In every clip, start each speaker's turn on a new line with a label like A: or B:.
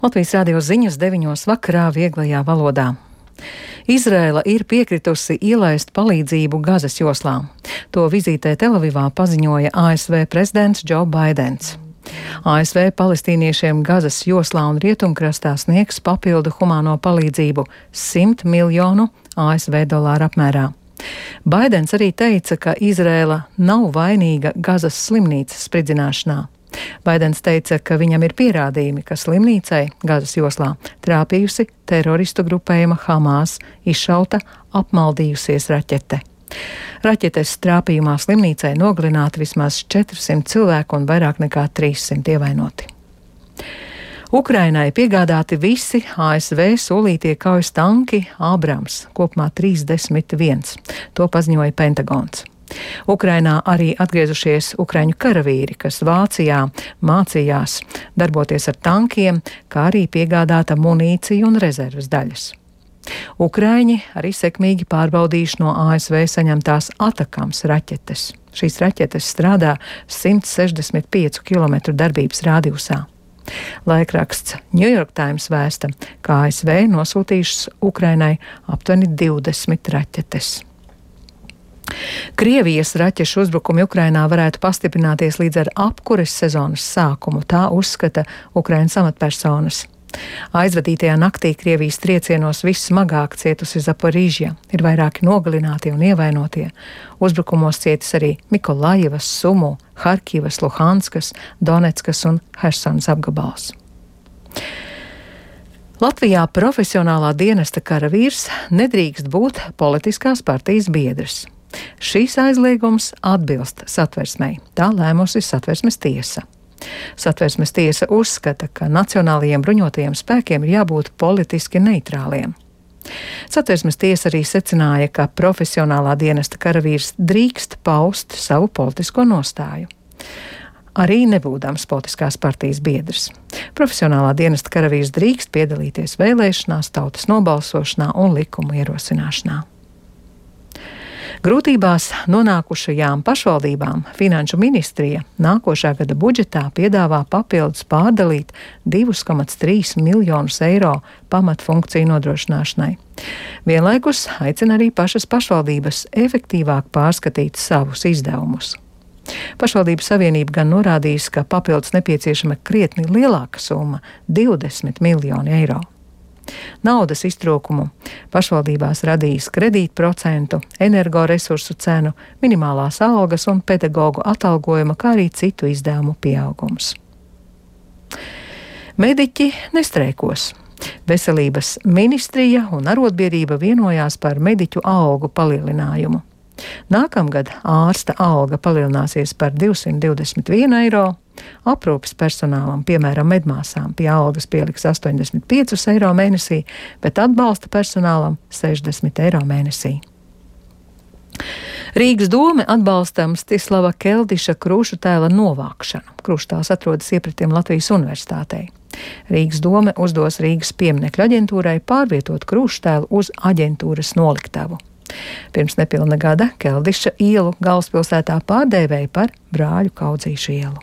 A: Latvijas radio ziņas 9 vakarā vieglajā valodā. Izraela ir piekritusi ielaist palīdzību Gazas joslā. To vizītē Telavivā paziņoja ASV prezidents Joe Baidens. ASV palestīniešiem Gazas joslā un rietumkrastā sniegs papildu humāno palīdzību 100 miljonu ASV dolāru apmērā. Baidens arī teica, ka Izraela nav vainīga Gazas slimnīcas spridzināšanā. Baidens teica, ka viņam ir pierādījumi, ka slimnīcai Gazas joslā trāpījusi teroristu grupējuma Hamas izšauta apmaldījusies raķete. Raķetes trāpījumā slimnīcai nogalināti vismaz 400 cilvēku un vairāk nekā 300 ievainoti. Ukrainai piegādāti visi ASV solītie kaujas tanki Abrams, kopumā 31. To paziņoja Pentagons. Ukrainā arī atgriezušies ukraiņu karavīri, kas Vācijā mācījās darboties ar tankiem, kā arī piegādāta munīcija un rezerves daļas. Ukraiņi arī sekmīgi pārbaudījuši no ASV saņemtās Atakams raķetes. Šīs raķetes strādā 165 km darbības radiusā. Laikraksts New York Times vēsta, ka ASV nosūtījušas Ukrainai aptuveni 20 raķetes. Krievijas raķešu uzbrukumi Ukrainā varētu pastiprināties līdz ar apkures sezonas sākumu, tā uzskata Ukrainas amatpersonas. Aizvadītajā naktī Krievijas triecienos vissmagāk cietusi Zaporižja, ir vairāki nogalinātie un ievainotie. Uzbrukumos cietis arī Mikolajevas, Sumu, Harkivas, Luhanskas, Donetskas un Hersonas apgabals. Latvijā profesionālā dienesta karavīrs nedrīkst būt politiskās partijas biedrs. Šīs aizliegums atbilst Satversmei, tā lēmusi Satversmes tiesa. Satversmes tiesa uzskata, ka nacionālajiem bruņotajiem spēkiem ir jābūt politiski neitrāliem. Satversmes tiesa arī secināja, ka profesionālā dienesta karavīrs drīkst paust savu politisko nostāju, arī nebūdams politiskās partijas biedrs. Profesionālā dienesta karavīrs drīkst piedalīties vēlēšanās, tautas nobalsošanā un likumu ierosināšanā. Grūtībās nonākušajām pašvaldībām Finanšu ministrija nākošā gada budžetā piedāvā papildus pārdalīt 2,3 miljonus eiro pamatfunkciju nodrošināšanai. Vienlaikus aicina arī pašas pašvaldības efektīvāk pārskatīt savus izdevumus. Pašvaldību savienība gan norādījis, ka papildus nepieciešama krietni lielāka summa - 20 miljoni eiro. Naudas iztrūkumu pašvaldībās radīs kredītprocentu, energoresursu cenu, minimālās algas un pedagoģu atalgojuma, kā arī citu izdevumu pieaugums. Mediķi nestreikos. Veselības ministrija un arotbiedrība vienojās par mediķu algu palielinājumu. Nākamgad ārsta alga palielināsies par 221 eiro, aprūpes personālam, piemēram, medmāsām, pie algas pieliks 85 eiro mēnesī, bet atbalsta personālam 60 eiro mēnesī. Rīgas dome atbalsta Mstislava Keldiša krūšu tēla novākšanu. Krūštēls atrodas iepratiem Latvijas universitātei. Rīgas dome uzdos Rīgas pieminekļu aģentūrai pārvietot krūštēlu uz aģentūras noliktavu. Pirms nepilna gada Keldiša ielu galvaspilsētā pārdēvēja par Brāļu Kaudzīšu ielu.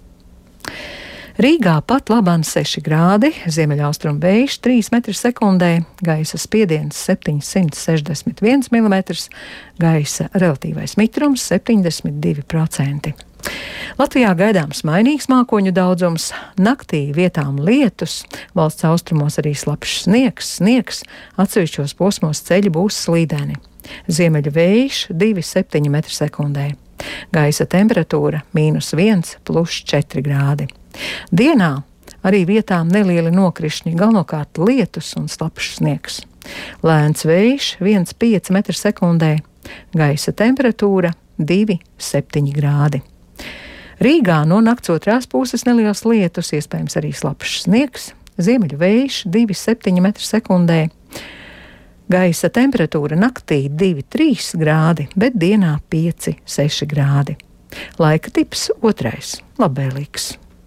A: Rīgā pat labāk 6 grādi, ziemeļaustrumu vējš 3 m/sekundē, gaisa spiediens 761 mm, gaisa relatīvais mitrums 72%. Latvijā gaidāms mainīgs mākoņu daudzums, naktī vietām lietus, valsts austrumos arī slapjš sniegs, atsevišķos posmos ceļi būs slīdeni. Ziemeļu vējš 2,7 m/sekundē. Gaisa temperatūra -1 + 4 grādi. Dienā arī vietām nelieli nokrišņi, galvenokārt lietus un slapjš sniegs. Lēns vējš 1,5 m/sekundē. Gaisa temperatūra 2,7 grādi. Rīgā no nakts otrās puses neliels lietus, iespējams arī slapjš sniegs. Ziemeļu vējš 2,7 m/sekundē. Gaisa temperatūra naktī 2,3 grādi, bet dienā 5,6 grādi. Laika tips 2. labvēlīgs.